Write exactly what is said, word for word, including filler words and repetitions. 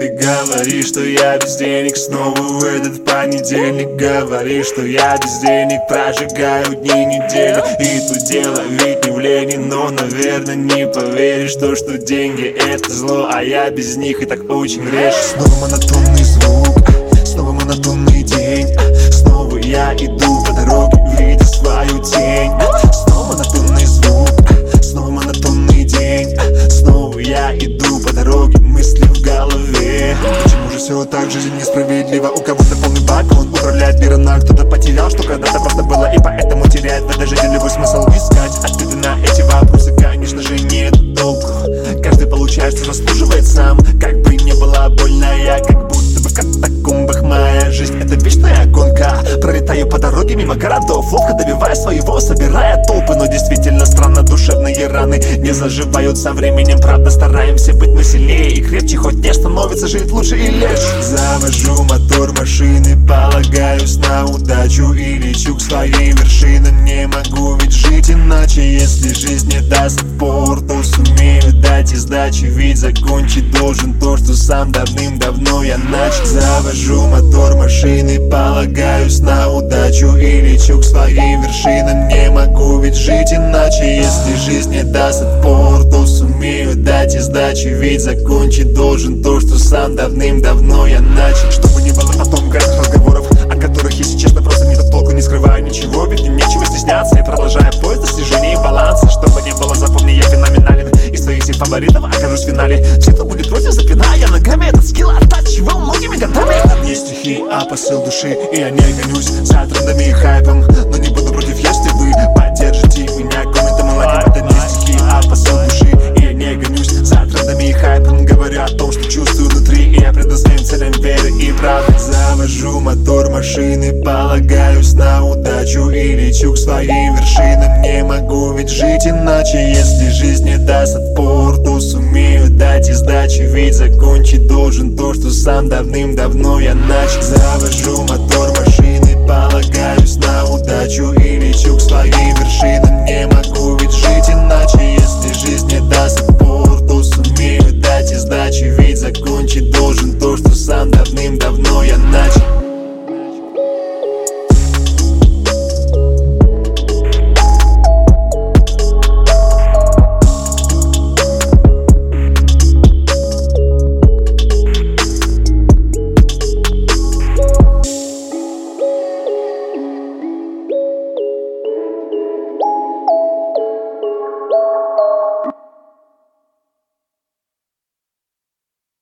Ты говоришь, что я без денег снова в этот понедельник. Говоришь, что я без денег прожигаю дни недели. И тут дело ведь не в лени, но, наверное, не поверишь, то, что деньги это зло, а я без них и так очень грешу. Снова монотонный звук, снова монотонный день. Снова я иду по дороге, видя свою тень. Снова монотонный звук, снова монотонный день. Снова я иду по дороге, мысли в голове. Почему же все так, жизнь несправедлива? У кого-то полный бак, он управляет миром, а кто-то потерял, что когда-то просто было, и поэтому теряет в этой жизни любой смысл. Искать ответы на эти вопросы, конечно же, нет толку. Каждый получает, что заслуживает сам. Как бы не было больно, я как будто бы в катакомбах. Моя жизнь — это вечная гонка. Пролетаю по дороге мимо городов, ловко добивая своего, собирая толпы. Но действительно странно, душевные раны не заживают со временем. Правда, стараемся быть мы сильнее и крепче, хоть не становится жить лучше и легче. Завожу мотор машины, полагаюсь на удачу и лечу к своей вершине. Не могу ведь жить иначе, если жизнь не даст отпор, то сумею дать и сдачи. Ведь закончить должен то, что сам давным-давно я начал. Завожу мотор машины, полагаюсь на удачу и лечу к своей вершине. Не могу ведь жить иначе, если жизнь не даст отпор, то сумею дать и сдачи. Ведь закончить должен то, что сам давным-давно я начал. Чтобы не было потом грязных разговоров, о которых, если честно, просто не до толку, не скрываю ничего. Ведь мне нечего стесняться, и продолжаю поиск достижений и баланса. Чтобы не было, запомни, я феноменален. Из своих всех фаворитов окажусь в финале. Все, кто будет против, запиная ногами этот скилл, оттачивал многими годами. Не стихи, а посыл души, и я не гонюсь за трендами и хайпом. Но не буду против, если вы поддержите меня комментом и лайком. Это не стихи, а посыл души, и я не гонюсь за трендами и хайпом. Говорю о том, что чувствую внутри, и я предан своим целям веры и правды. Завожу мотор машины, полагаюсь на удачу и лечу к своей вершинам. Не могу ведь жить иначе, если жизнь не даст отпор, то сумею дать и сдачи. Ведь закончить должен то, что сам давным-давно я начал. Завожу мотор машины, полагаюсь на удачу и лечу к своей вершинам. Не могу